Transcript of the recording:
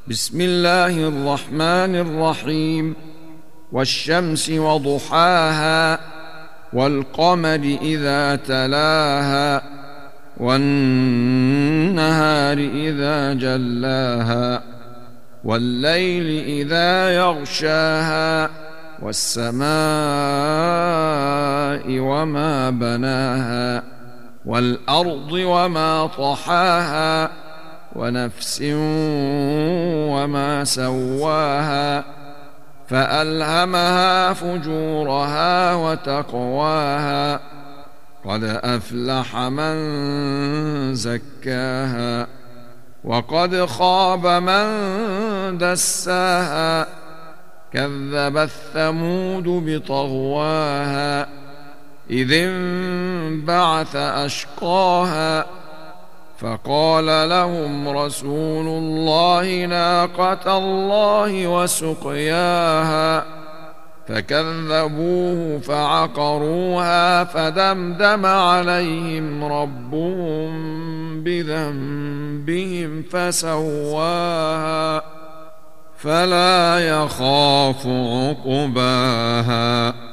بسم الله الرحمن الرحيم. والشمس وضحاها والقمر إذا تلاها والنهار إذا جلاها والليل إذا يغشاها والسماء وما بناها والأرض وما طحاها ونفس وما سواها فألهمها فجورها وتقواها قد أفلح من زكاها وقد خاب من دساها كذبت ثمود بطغواها إذ انبعث أشقاها فقال لهم رسول الله ناقة الله وسقياها فكذبوه فعقروها فدمدم عليهم ربهم بذنبهم فسواها فلا يخاف عقباها.